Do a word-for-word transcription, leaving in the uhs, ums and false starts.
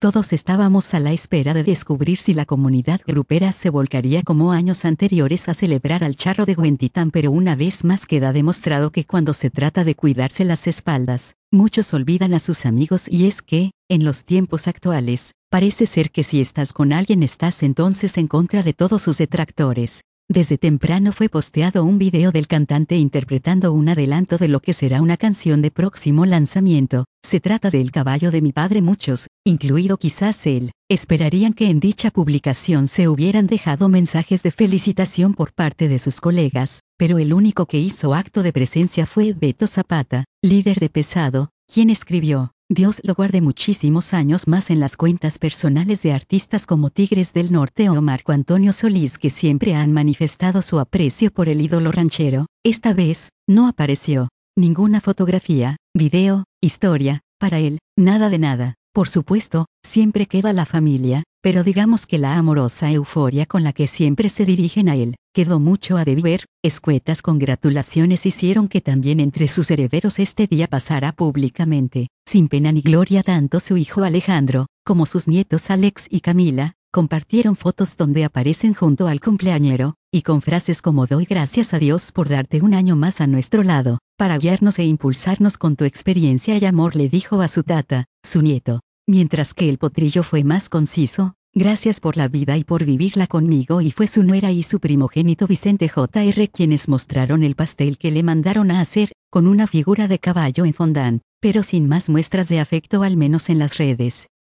Todos estábamos a la espera de descubrir si la comunidad grupera se volcaría como años anteriores a celebrar al charro de Huentitán, pero una vez más queda demostrado que cuando se trata de cuidarse las espaldas, muchos olvidan a sus amigos, y es que, en los tiempos actuales, parece ser que si estás con alguien estás entonces en contra de todos sus detractores. Desde temprano fue posteado un video del cantante interpretando un adelanto de lo que será una canción de próximo lanzamiento. Se trata de El caballo de mi padre. Muchos, incluido quizás él, esperarían que en dicha publicación se hubieran dejado mensajes de felicitación por parte de sus colegas, pero el único que hizo acto de presencia fue Beto Zapata, líder de Pesado, quien escribió: Dios lo guarde muchísimos años más en las cuentas personales de artistas como Tigres del Norte o Marco Antonio Solís, que siempre han manifestado su aprecio por el ídolo ranchero. Esta vez, no apareció ninguna fotografía, video, historia, para él, nada de nada. Por supuesto, siempre queda la familia, pero digamos que la amorosa euforia con la que siempre se dirigen a él, quedó mucho a deber. Escuetas congratulaciones hicieron que también entre sus herederos este día pasara públicamente, sin pena ni gloria. Tanto su hijo Alejandro, como sus nietos Alex y Camila, compartieron fotos donde aparecen junto al cumpleañero, y con frases como: doy gracias a Dios por darte un año más a nuestro lado, para guiarnos e impulsarnos con tu experiencia y amor, le dijo a su tata, su nieto. Mientras que el potrillo fue más conciso: gracias por la vida y por vivirla conmigo, y fue su nuera y su primogénito Vicente J R quienes mostraron el pastel que le mandaron a hacer, con una figura de caballo en fondant, pero sin más muestras de afecto, al menos en las redes.